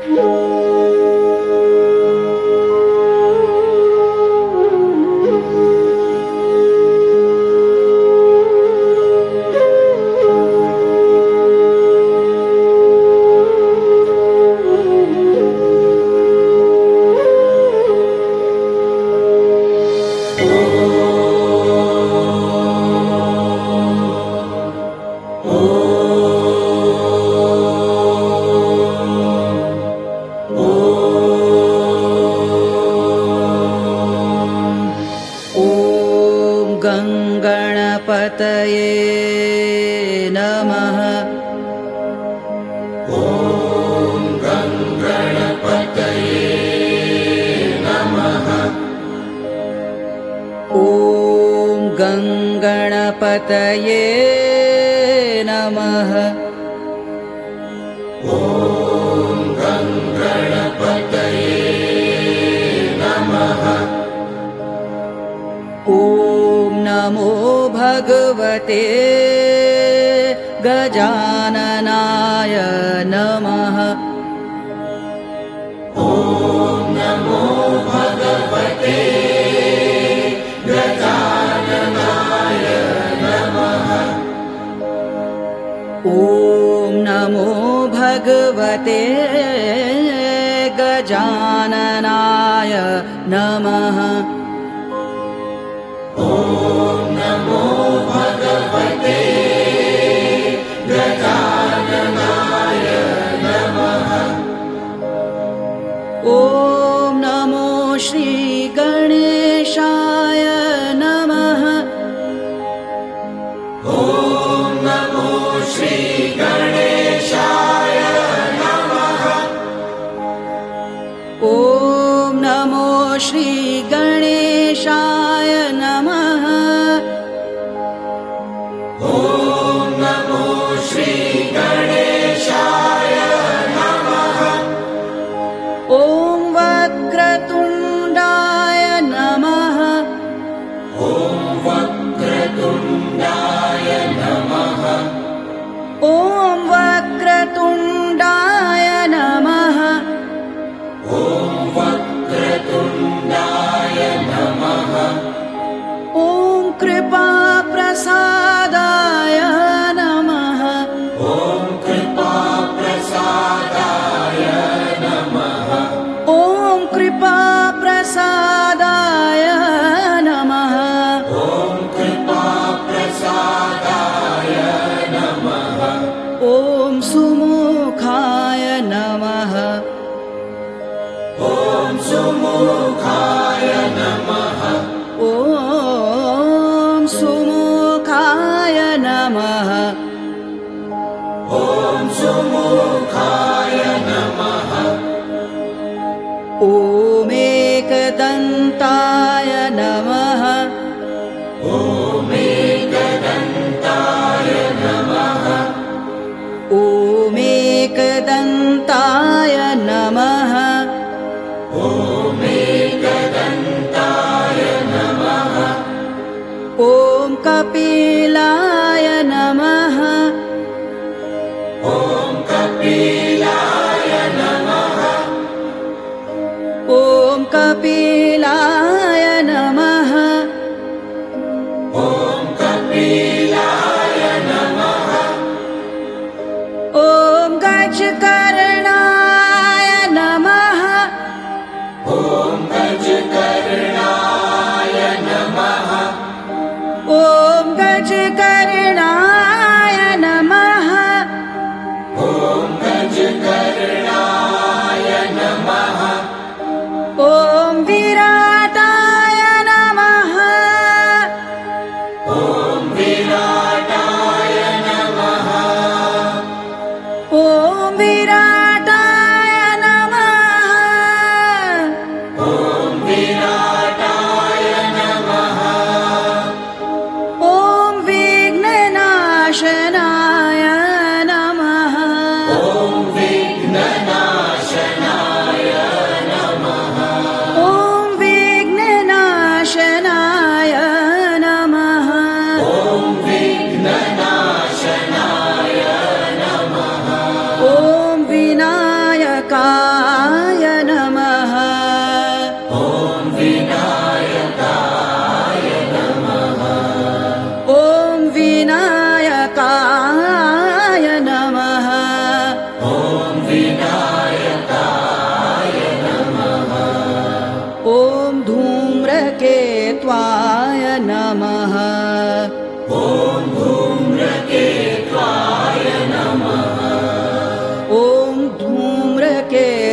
गणपतये नमः। ॐ गणपतये नमः। ॐ गणपतये नमः। ॐ गणपतये नमः। ॐ नमो भगवते गजाननाय नमः। ॐ नमो भगवते गजाननाय नमः। ॐ नमो भगवते गजाननाय नमः। ॐ नमो भगवते गजाननाय नमः। ॐ नमो श्री गणेशाय नमः। ॐ नमो श्री गणेशाय नमः। ॐ नमो श्री गणेशाय नमः। ॐ नमो श्री गणेशाय नमः। ॐ वक्रतुण्डाय नमः। ॐ वक्रतुण्डाय नमः। ॐ वक्रतुण्डाय नमः। ॐ वक्रतुण्डाय नमः। ॐ कृपाप्रसादाय नमः। ॐ कृपाप्रसादाय नमः। ॐ कृपाप्रसादाय नमः। ॐ कृपाप्रसादाय नमः। ॐ सुमुखाय नमः। ॐ सुमुखाय नमः। ॐ सुमुखाय नमः। ॐ सुमुखाय नमः। ॐ एकदन्ताय नमः। ॐ एकदन्ताय नमः। ॐ एकदन्ताय नमः। ॐ एकदन्ताय नमः। ॐ कपिलाय नमः। ॐ कपिलाय नमः। ॐ कपिलाय नमः। ॐ कपिलाय नमः। ॐ गजकर्णाय नमः। ॐ गजकर्णाय नमः। ॐ गजकर्णाय नमः। ॐ गजकर्णाय नमः। ॐ विराटाय नमः। ॐ विराटाय नमः। ॐ विराटाय नमः। ॐ विराटाय नमः। ॐ विघ्ननाशनाय नमः। ॐ विघ्ननाशनाय नमः। ॐ विघ्ननाशनाय नमः। ॐ विघ्ननाशनाय नमः। ॐ विनायकाय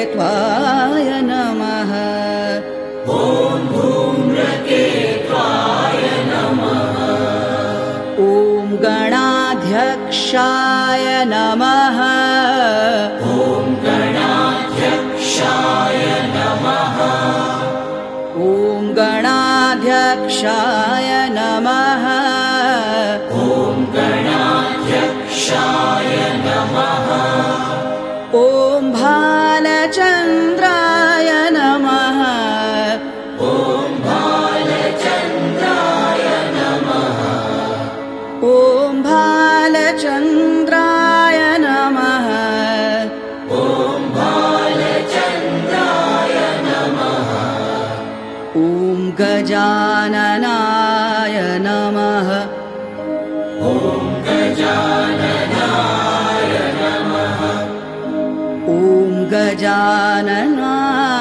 धूम्रकेत्वाय नमः ॐ धूम्रकेत्वाय नमः ॐ गणाध्यक्षाय नमः ॐ गणाध्यक्षाय नमः ॐ गणाध्यक्षाय नमः ॐ गणाध्यक्षाय नमः ॐ भालचन्द्राय नमः ॐ भालचन्द्राय नमः ॐ भालचन्द्राय नमः ॐ भालचन्द्राय नमः ॐ गजाननाय नमः ॐ गजाननाय नमः ॐ गजाननाय